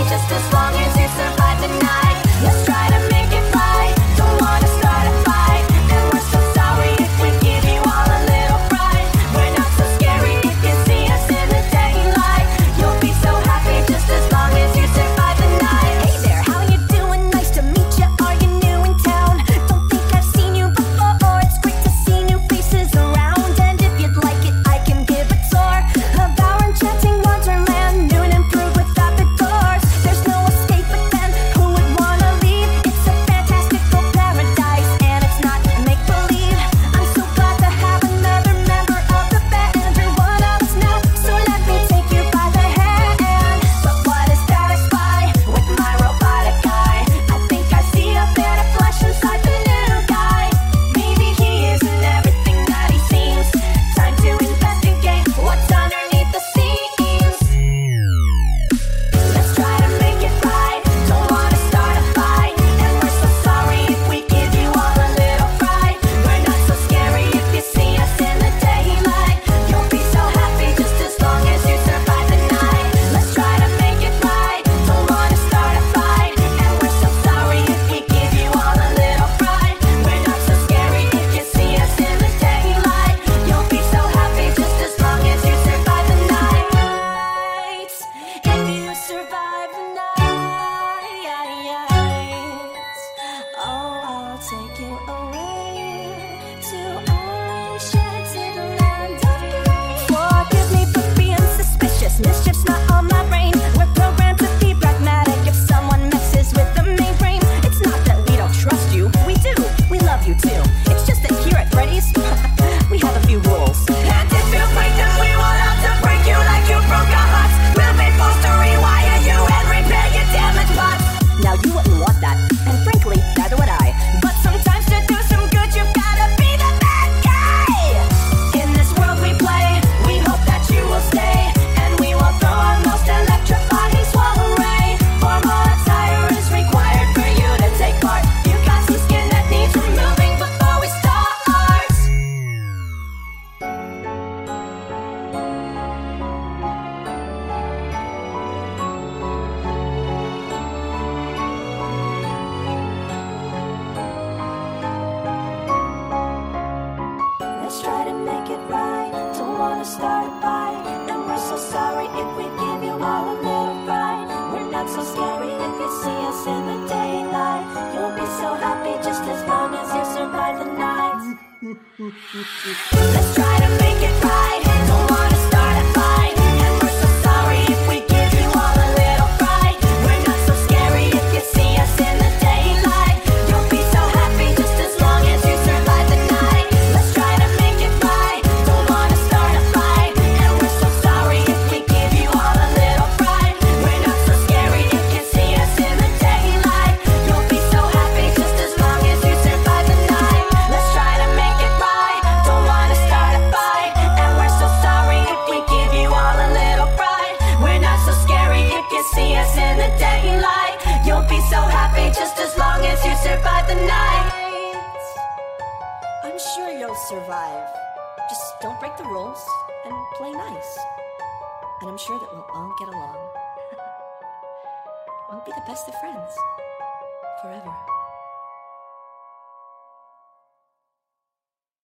just as long as you survive the night. Let's try to make it right. Don't wanna start a fight, and we're so sorry if we give you all a little fright. We're not so scary if you see us in the daylight. You'll be so happy just as long as you survive the night. Hey there, how you doing? Nice to meet you. Are you new in town? Don't think I've seen you before. It's great to see new faces around, and if you'd like it, I can give a tour of our enchanting Wonderland, new and improved without the doors. There's no escape, but then who would wanna leave? It's a fantastical paradise, and it's not make-believe. I'm so glad to have another member of the band. You're one of us now, so let me take you by the hand. But what is that I spy with my robotic eye? I think I see a bit of flesh inside the new guy. Maybe he isn't everything that he seems. Time to investigate what's underneath the scenes. Let's try to make it right. Don't wanna start a fight, and we're so sorry if we give you all a little fright. We're not so scary if you see us in the daylight. You'll be so happy just as long as you survive the night. Let's try to make it right. Don't wanna start a fight, and we're so sorry if we give you all a little fright. We're not so scary if you see us in the daylight. You'll be so happy just as long as you survive the night. If you survive the night, oh, I'll take you away to enchanted land of grace. Forgive me for being suspicious. Mischief's not on my brain. We're programmed to be pragmatic. If someone messes with the main frame, it's not that we don't trust you. We do. We love you too. It's just that here at Freddy's, we have a few rules. And if you break them, we won't have to break you like you broke our hearts. We'll be forced to rewire you and repair your damaged parts. Now you wouldn't want that, and frankly, neither would I. But sometimes to do some good, you've gotta be the bad guy. In this world we play, we hope that you will stay, and we will throw our most electrifying swallow ray. Formal attire is required for you to take part. You got some skin that needs removing before we start. Let's try to make it right. Don't wanna start a fight, and we're so sorry if we give you all a little fright. We're not so scary if you see us in the daylight. You'll be so happy just as long as you survive the night. Let's try to make it right. Don't wanna start a fight, and we're so sorry if we give you all a little fright. We're not so scary if you see us in the daylight. You'll be so happy just as long as you survive the night. Let's try to make it right. Don't wanna start a fight, and we're so sorry if we give you all a little fright. We're not so scary if you see us in the daylight. You'll be so happy just as long as you survive the night. Let's try to make it right. Don't wanna start a fight, and we're so sorry if we give you all a little fright. We're not so scary if you see us in the daylight. You'll be so happy just as long as you survive the night. I'm sure you'll survive. Just don't break the rules and play nice. And I'm sure that we'll all get along. We'll be the best of friends forever.